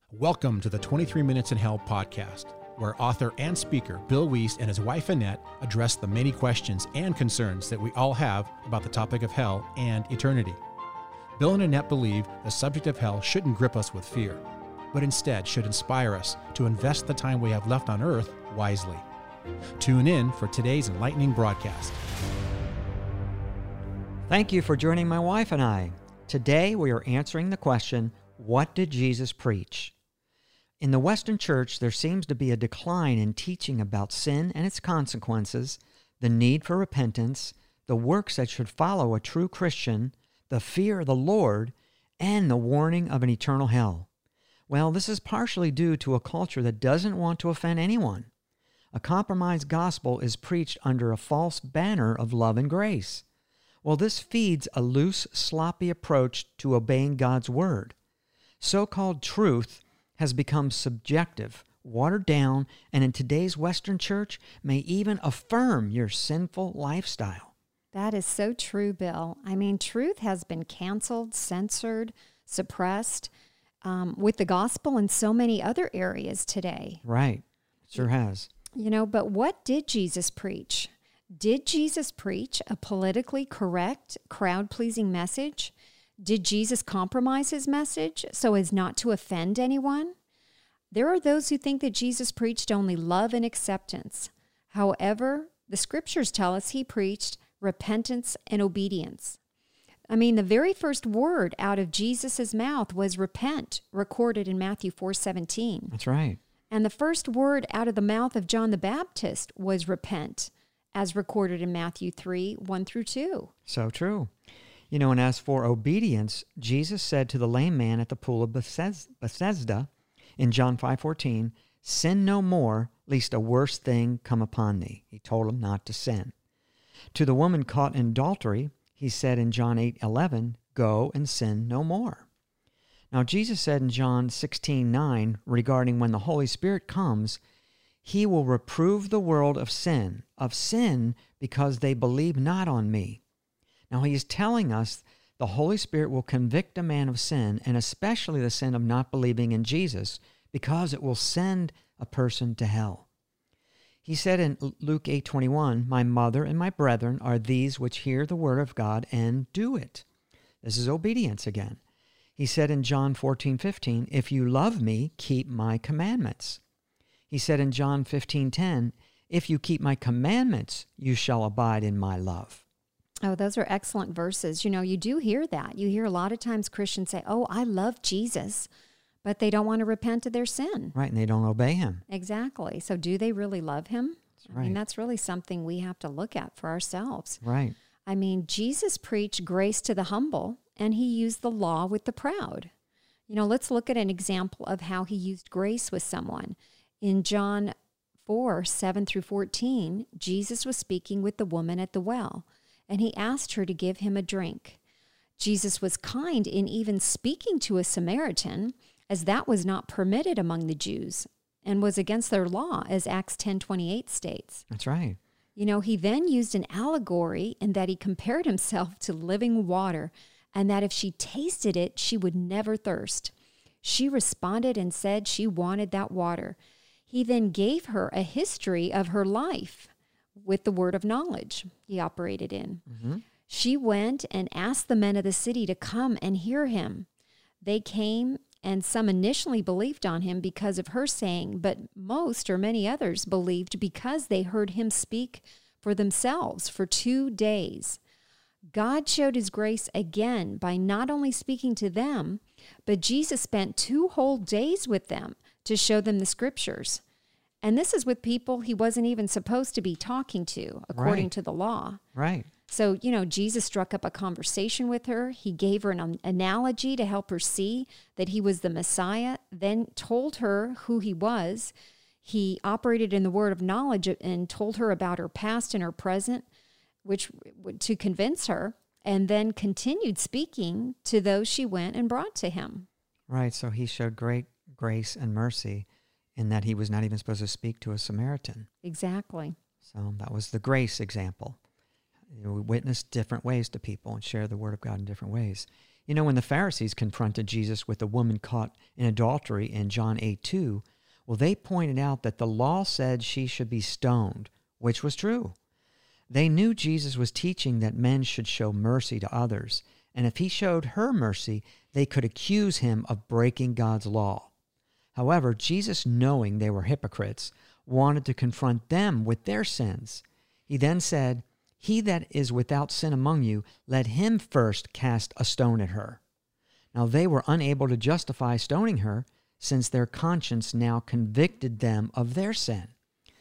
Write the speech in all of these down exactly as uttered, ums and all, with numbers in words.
Welcome to the twenty-three Minutes in Hell podcast, where author and speaker Bill Wiese and his wife Annette address the many questions and concerns that we all have about the topic of hell and eternity. Bill and Annette believe the subject of hell shouldn't grip us with fear, but instead should inspire us to invest the time we have left on earth wisely. Tune in for today's enlightening broadcast. Thank you for joining my wife and I. Today we are answering the question, what did Jesus preach? In the Western Church, there seems to be a decline in teaching about sin and its consequences, the need for repentance, the works that should follow a true Christian, the fear of the Lord, and the warning of an eternal hell. Well, this is partially due to a culture that doesn't want to offend anyone. A compromised gospel is preached under a false banner of love and grace. Well, this feeds a loose, sloppy approach to obeying God's word. So-called truth has become subjective, watered down, and in today's Western church may even affirm your sinful lifestyle. That is so true, Bill. I mean, truth has been canceled, censored, suppressed um, with the gospel and so many other areas today. Right. Sure has. You know, but what did Jesus preach? Did Jesus preach a politically correct, crowd-pleasing message? Did Jesus compromise his message so as not to offend anyone? There are those who think that Jesus preached only love and acceptance. However, the scriptures tell us he preached repentance and obedience. I mean, the very first word out of Jesus' mouth was repent, recorded in Matthew four seventeen. That's right. And the first word out of the mouth of John the Baptist was repent, as recorded in Matthew three, one through two. So true. You know, and as for obedience, Jesus said to the lame man at the pool of Bethesda in John five fourteen, sin no more, lest a worse thing come upon thee. He told him not to sin. To the woman caught in adultery, he said in John eight eleven, go and sin no more. Now, Jesus said in John sixteen nine, regarding when the Holy Spirit comes, he will reprove the world of sin, of sin because they believe not on me. Now, he is telling us the Holy Spirit will convict a man of sin, and especially the sin of not believing in Jesus, because it will send a person to hell. He said in Luke eight twenty-one, my mother and my brethren are these which hear the word of God and do it. This is obedience again. He said in John fourteen fifteen, if you love me, keep my commandments. He said in John fifteen ten, if you keep my commandments, you shall abide in my love. Oh, those are excellent verses. You know, you do hear that. You hear a lot of times Christians say, oh, I love Jesus, but they don't want to repent of their sin. Right, and they don't obey him. Exactly. So do they really love him? That's right. I mean, that's really something we have to look at for ourselves. Right. I mean, Jesus preached grace to the humble, and he used the law with the proud. You know, let's look at an example of how he used grace with someone. In John four, seven through fourteen, Jesus was speaking with the woman at the well, and he asked her to give him a drink. Jesus was kind in even speaking to a Samaritan, as that was not permitted among the Jews and was against their law, as Acts ten twenty-eight states. That's right. You know, he then used an allegory in that he compared himself to living water, and that if she tasted it, she would never thirst. She responded and said she wanted that water. He then gave her a history of her life with the word of knowledge he operated in. Mm-hmm. She went and asked the men of the city to come and hear him. They came, and some initially believed on him because of her saying, but most or many others believed because they heard him speak for themselves for two days. God showed his grace again by not only speaking to them, but Jesus spent two whole days with them to show them the scriptures. And this is with people he wasn't even supposed to be talking to, according Right. to the law. Right. So, you know, Jesus struck up a conversation with her. He gave her an analogy to help her see that he was the Messiah, then told her who he was. He operated in the word of knowledge and told her about her past and her present, which to convince her, and then continued speaking to those she went and brought to him. Right. So he showed great grace and mercy in that he was not even supposed to speak to a Samaritan. Exactly. So that was the grace example. You know, we witness different ways to people and share the word of God in different ways. You know, when the Pharisees confronted Jesus with the woman caught in adultery in John eight two, well, they pointed out that the law said she should be stoned, which was true. They knew Jesus was teaching that men should show mercy to others, and if he showed her mercy, they could accuse him of breaking God's law. However, Jesus, knowing they were hypocrites, wanted to confront them with their sins. He then said, "He that is without sin among you, let him first cast a stone at her." Now they were unable to justify stoning her, since their conscience now convicted them of their sin.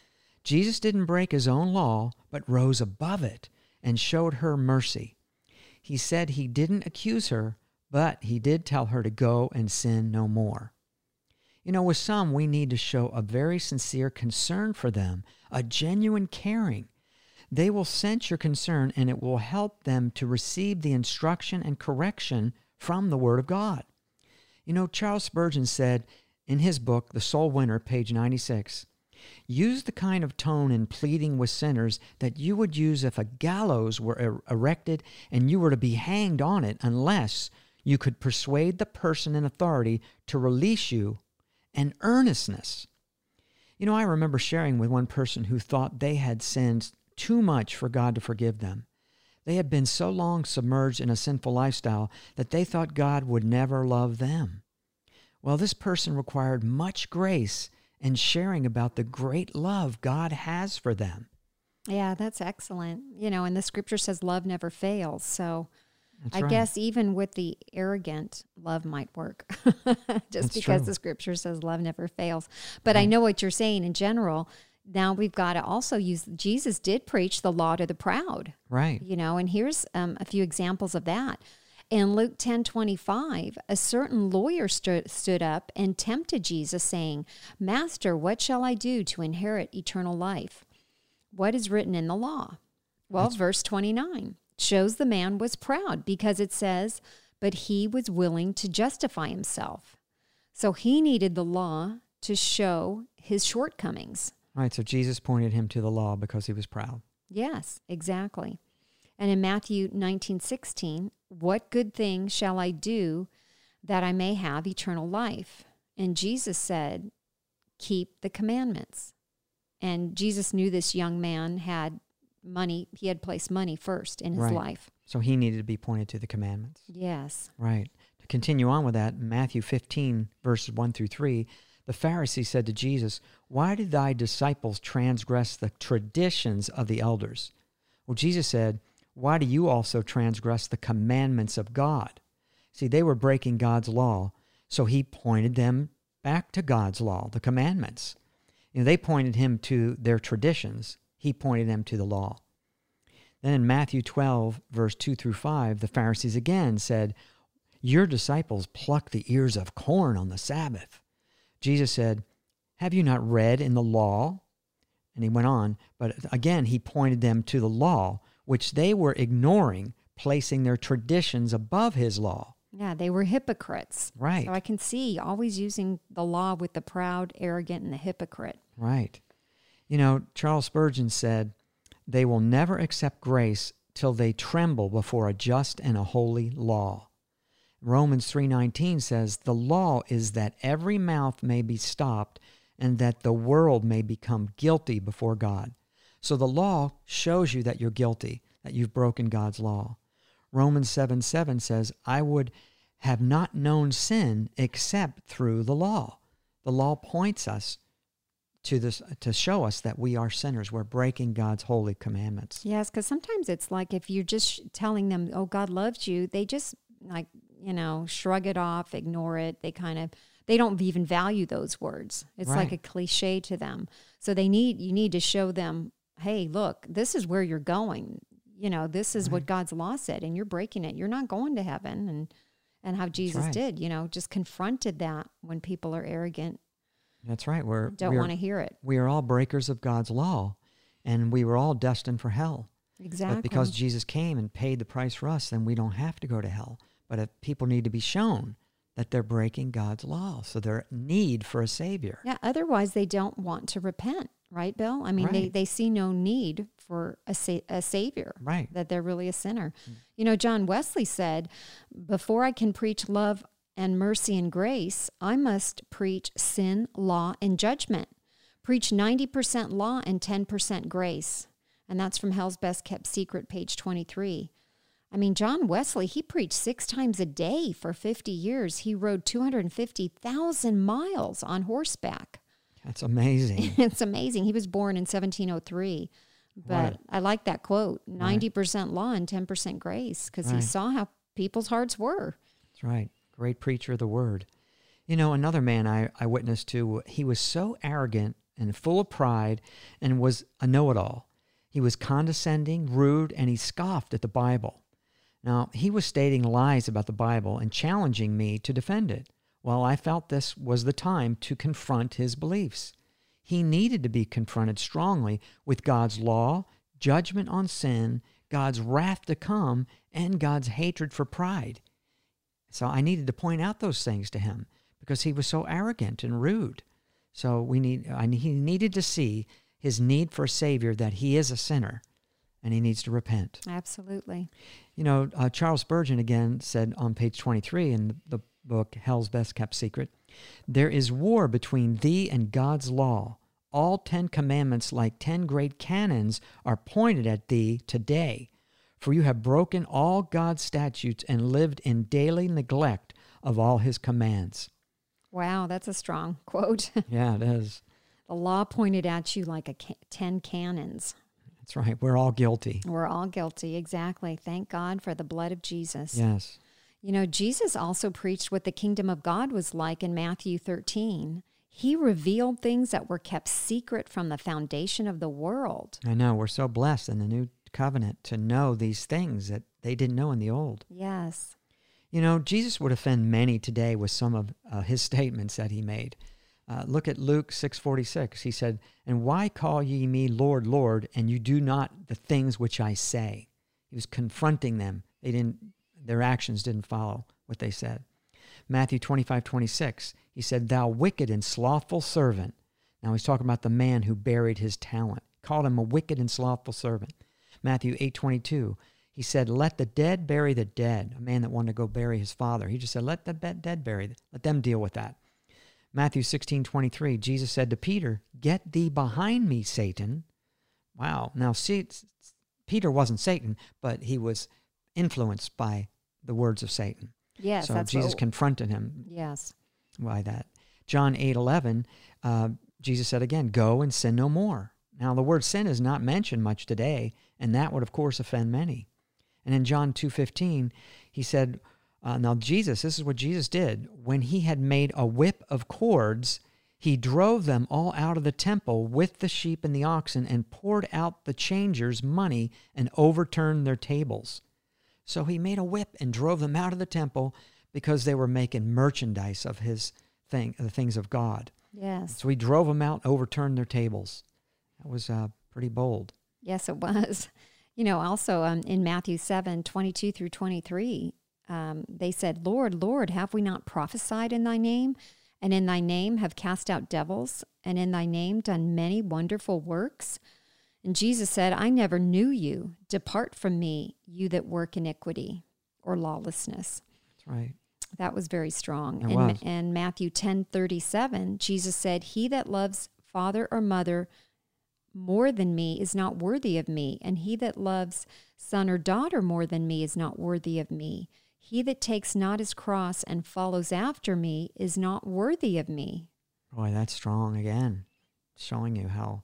Jesus didn't break his own law, but rose above it and showed her mercy. He said he didn't accuse her, but he did tell her to go and sin no more. You know, with some, we need to show a very sincere concern for them, a genuine caring. They will sense your concern, and it will help them to receive the instruction and correction from the Word of God. You know, Charles Spurgeon said in his book, The Soul Winner, page ninety-six, "Use the kind of tone in pleading with sinners that you would use if a gallows were er- erected and you were to be hanged on it, unless you could persuade the person in authority to release you, and earnestness." You know, I remember sharing with one person who thought they had sinned too much for God to forgive them. They had been so long submerged in a sinful lifestyle that they thought God would never love them. Well, this person required much grace and sharing about the great love God has for them. Yeah, that's excellent. You know, and the scripture says love never fails. So That's I right. guess even with the arrogant, love might work. Just That's because true. the scripture says love never fails. But I Right. know what you're saying in general. Now we've got to also use, Jesus did preach the law to the proud, Right. you know, and here's um, a few examples of that. In Luke ten twenty-five, a certain lawyer stood, stood up and tempted Jesus, saying, "Master, what shall I do to inherit eternal life? What is written in the law?" Well, That's- verse twenty-nine shows the man was proud, because it says, "But he was willing to justify himself." So he needed the law to show his shortcomings. Right, so Jesus pointed him to the law because he was proud. Yes, exactly. And in Matthew nineteen sixteen, "What good thing shall I do that I may have eternal life?" And Jesus said, "Keep the commandments." And Jesus knew this young man had money. He had placed money first in his Right. life. So he needed to be pointed to the commandments. Yes. Right. To continue on with that, Matthew fifteen, verses one through three, the Pharisee said to Jesus, "Why did thy disciples transgress the traditions of the elders?" Well, Jesus said, "Why do you also transgress the commandments of God?" See, they were breaking God's law, so he pointed them back to God's law, the commandments. You know, they pointed him to their traditions. He pointed them to the law. Then in Matthew twelve, verse two through five, the Pharisees again said, "Your disciples pluck the ears of corn on the Sabbath." Jesus said, "Have you not read in the law?" And he went on, but again he pointed them to the law, which they were ignoring, placing their traditions above his law. Yeah, they were hypocrites. Right. So I can see always using the law with the proud, arrogant, and the hypocrite. Right. You know, Charles Spurgeon said, "They will never accept grace till they tremble before a just and a holy law." Romans three nineteen says, "The law is that every mouth may be stopped and that the world may become guilty before God." So the law shows you that you're guilty, that you've broken God's law. Romans seven seven says, "I would have not known sin except through the law." The law points us to this to show us that we are sinners. We're breaking God's holy commandments. Yes, because sometimes it's like if you're just telling them, "Oh, God loves you," they just like, you know, shrug it off, ignore it. They kind of, they don't even value those words. It's like Right. a cliche to them. So they need, you need to show them, "Hey, look, this is where you're going. You know, this is what God's law said, and you're breaking it. You're not going to heaven." And and how Jesus right. did, you know, just confronted that when people are arrogant, That's right. We're don't we're, want to hear it. we are all breakers of God's law, and we were all destined for hell. Exactly. But because Jesus came and paid the price for us, then we don't have to go to hell. But if people need to be shown that they're breaking God's law, so their need for a Savior. Yeah, otherwise they don't want to repent. right, Bill? I mean, they, Right. they see no need for a, sa- a savior, Right. that they're really a sinner. You know, John Wesley said, before I can preach love and mercy and grace, I must preach sin, law, and judgment. Preach ninety percent law and ten percent grace. And that's from Hell's Best Kept Secret, page twenty-three. I mean, John Wesley, he preached six times a day for fifty years. He rode two hundred fifty thousand miles on horseback. That's amazing. It's amazing. He was born in seventeen oh three. But Right. I like that quote, ninety percent law and ten percent grace, because he Right. saw how people's hearts were. That's right. Great preacher of the word. You know, another man I, I witnessed to, he was so arrogant and full of pride and was a know-it-all. He was condescending, rude, and he scoffed at the Bible. Now, he was stating lies about the Bible and challenging me to defend it. Well, I felt this was the time to confront his beliefs. He needed to be confronted strongly with God's law, judgment on sin, God's wrath to come, and God's hatred for pride. So I needed to point out those things to him because he was so arrogant and rude. So we need, I, he needed to see his need for a Savior, that he is a sinner and he needs to repent. Absolutely. You know, uh, Charles Spurgeon again said on page twenty-three in the, the book Hell's Best Kept Secret, there is war between thee and God's law. All ten commandments, like ten great cannons, are pointed at thee today. For you have broken all God's statutes and lived in daily neglect of all his commands. Wow, that's a strong quote. Yeah, it is. The law pointed at you like a ca- ten cannons. That's right. We're all guilty. We're all guilty. Exactly. Thank God for the blood of Jesus. Yes. You know, Jesus also preached what the kingdom of God was like in Matthew thirteen. He revealed things that were kept secret from the foundation of the world. I know. We're so blessed in the new covenant to know these things that they didn't know in the old. Yes. You know, Jesus would offend many today with some of uh, his statements that he made. Uh, look at Luke six forty-six. He said, "And why call ye me Lord, Lord, and you do not the things which I say?" He was confronting them. They didn't. Their actions didn't follow what they said. Matthew twenty-five twenty-six. He said, "Thou wicked and slothful servant." Now he's talking about the man who buried his talent. Called him a wicked and slothful servant. Matthew eight twenty-two. He said, "Let the dead bury the dead." A man that wanted to go bury his father. He just said, "Let the dead bury. Let them deal with that." Matthew sixteen twenty-three, Jesus said to Peter, "Get thee behind me, Satan." Wow. Now, see, Peter wasn't Satan, but he was influenced by the words of Satan. Yes. So that's Jesus what, confronted him Yes. by that. John eight eleven, uh, Jesus said again, "Go and sin no more." Now, the word sin is not mentioned much today, and that would, of course, offend many. And in John two fifteen, he said, uh, now Jesus, this is what Jesus did. When he had made a whip of cords, he drove them all out of the temple with the sheep and the oxen and poured out the changers' money and overturned their tables. So he made a whip and drove them out of the temple because they were making merchandise of his thing, the things of God. Yes. So he drove them out and overturned their tables. That was uh, pretty bold. Yes, it was. You know, also um, in Matthew seven twenty-two through twenty-three, um, they said, "Lord, Lord, have we not prophesied in thy name? And in thy name have cast out devils? And in thy name done many wonderful works?" And Jesus said, "I never knew you. Depart from me, you that work iniquity," or lawlessness. That's right. That was very strong. It and, was. and Matthew ten thirty-seven, Jesus said, "He that loves father or mother more than me is not worthy of me, and he that loves son or daughter more than me is not worthy of me. He that takes not his cross and follows after me is not worthy of me." Boy, that's strong again, showing you how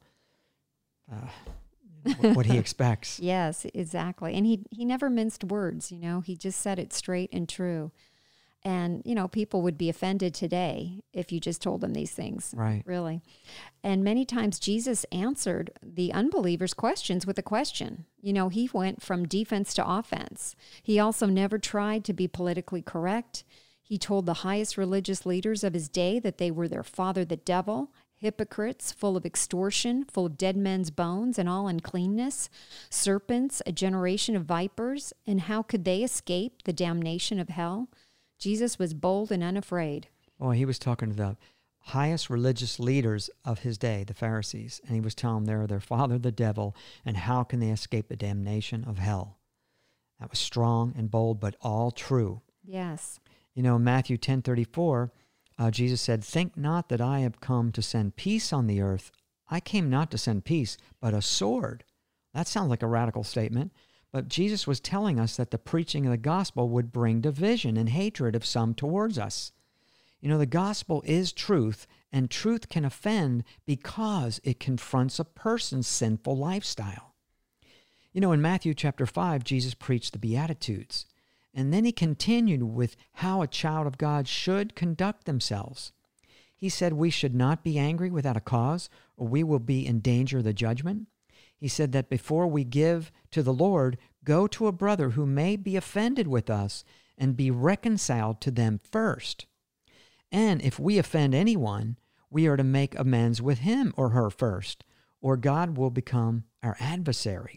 uh, what, what he expects. Yes, exactly. And he, he never minced words, you know. He just said it straight and true. And, you know, people would be offended today if you just told them these things. Right. Really. And many times Jesus answered the unbelievers' questions with a question. You know, he went from defense to offense. He also never tried to be politically correct. He told the highest religious leaders of his day that they were their father, the devil, hypocrites, full of extortion, full of dead men's bones and all uncleanness, serpents, a generation of vipers, and how could they escape the damnation of hell? Jesus was bold and unafraid. Boy, he was talking to the highest religious leaders of his day, the Pharisees, and he was telling them they're their father, the devil, and how can they escape the damnation of hell? That was strong and bold, but all true. Yes. You know, in Matthew ten thirty-four, uh, Jesus said, "Think not that I have come to send peace on the earth. I came not to send peace, but a sword." That sounds like a radical statement, but Jesus was telling us that the preaching of the gospel would bring division and hatred of some towards us. You know, the gospel is truth, and truth can offend because it confronts a person's sinful lifestyle. You know, in Matthew chapter five, Jesus preached the Beatitudes, and then he continued with how a child of God should conduct themselves. He said we should not be angry without a cause, or we will be in danger of the judgment. He said that before we give to the Lord, go to a brother who may be offended with us and be reconciled to them first. And if we offend anyone, we are to make amends with him or her first, or God will become our adversary.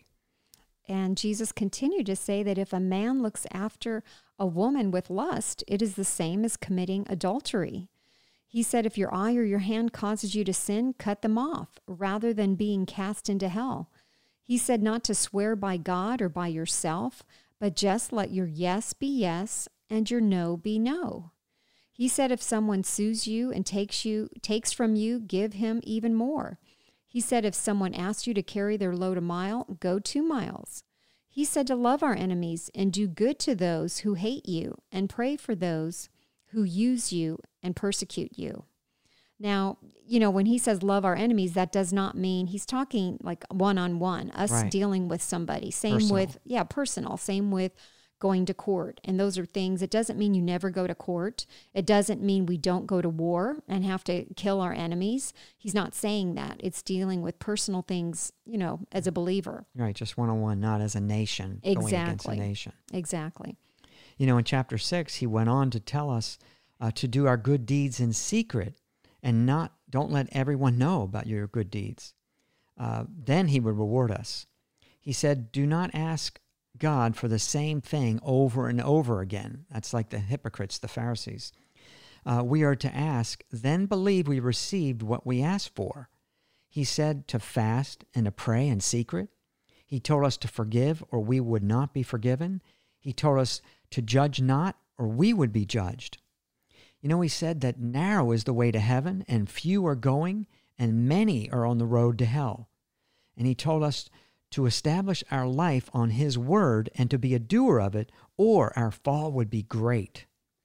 And Jesus continued to say that if a man looks after a woman with lust, it is the same as committing adultery. He said, if your eye or your hand causes you to sin, cut them off, rather than being cast into hell. He said not to swear by God or by yourself, but just let your yes be yes and your no be no. He said if someone sues you and takes you takes from you, give him even more. He said if someone asks you to carry their load a mile, go two miles. He said to love our enemies and do good to those who hate you and pray for those who use you and persecute you. Now, you know, when he says love our enemies, that does not mean he's talking like one-on-one, us Right. dealing with somebody. Same Personal. with, yeah, personal. Same with going to court. And those are things, it doesn't mean you never go to court. It doesn't mean we don't go to war and have to kill our enemies. He's not saying that. It's dealing with personal things, you know, as a believer. Right, just one-on-one, not as a nation going against a Exactly. nation. Exactly. You know, in chapter six, he went on to tell us uh, to do our good deeds in secret and not don't let everyone know about your good deeds. Uh, then he would reward us. He said, do not ask God for the same thing over and over again. That's like the hypocrites, the Pharisees. Uh, we are to ask, then believe we received what we asked for. He said to fast and to pray in secret. He told us to forgive or we would not be forgiven. He told us to judge not or we would be judged. You know, he said that narrow is the way to heaven and few are going and many are on the road to hell. And he told us to establish our life on his word and to be a doer of it, or our fall would be great.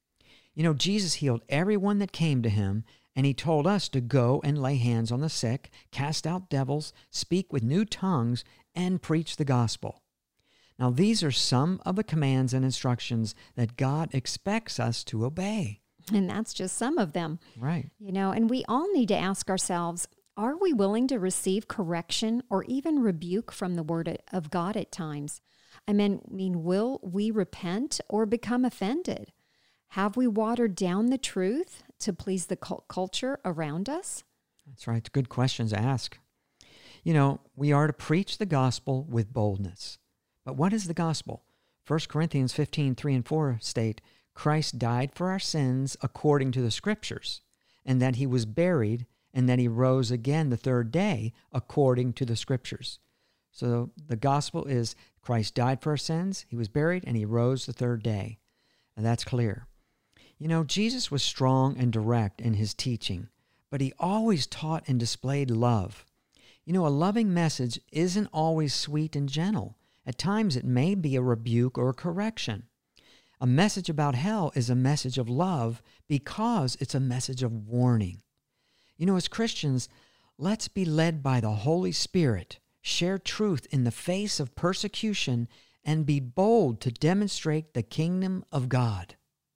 You know, Jesus healed everyone that came to him, and he told us to go and lay hands on the sick, cast out devils, speak with new tongues, and preach the gospel. Now, these are some of the commands and instructions that God expects us to obey. And that's just some of them. Right. You know, and we all need to ask ourselves, are we willing to receive correction or even rebuke from the word of God at times? I mean, I mean, will we repent or become offended? Have we watered down the truth to please the cult- culture around us? That's right. Good questions to ask. You know, we are to preach the gospel with boldness. But what is the gospel? First Corinthians fifteen, three and four state, Christ died for our sins according to the scriptures, and that he was buried, and that he rose again the third day according to the scriptures. So the gospel is Christ died for our sins, he was buried, and he rose the third day. And that's clear. You know, Jesus was strong and direct in his teaching, but he always taught and displayed love. You know, a loving message isn't always sweet and gentle. At times it may be a rebuke or a correction. A message about hell is a message of love because it's a message of warning. You know, as Christians, let's be led by the Holy Spirit, share truth in the face of persecution, and be bold to demonstrate the kingdom of God.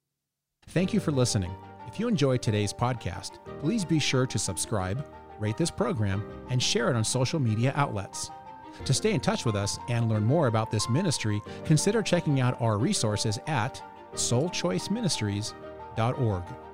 Thank you for listening. If you enjoyed today's podcast, please be sure to subscribe, rate this program, and share it on social media outlets. To stay in touch with us and learn more about this ministry, consider checking out our resources at soul choice ministries dot org.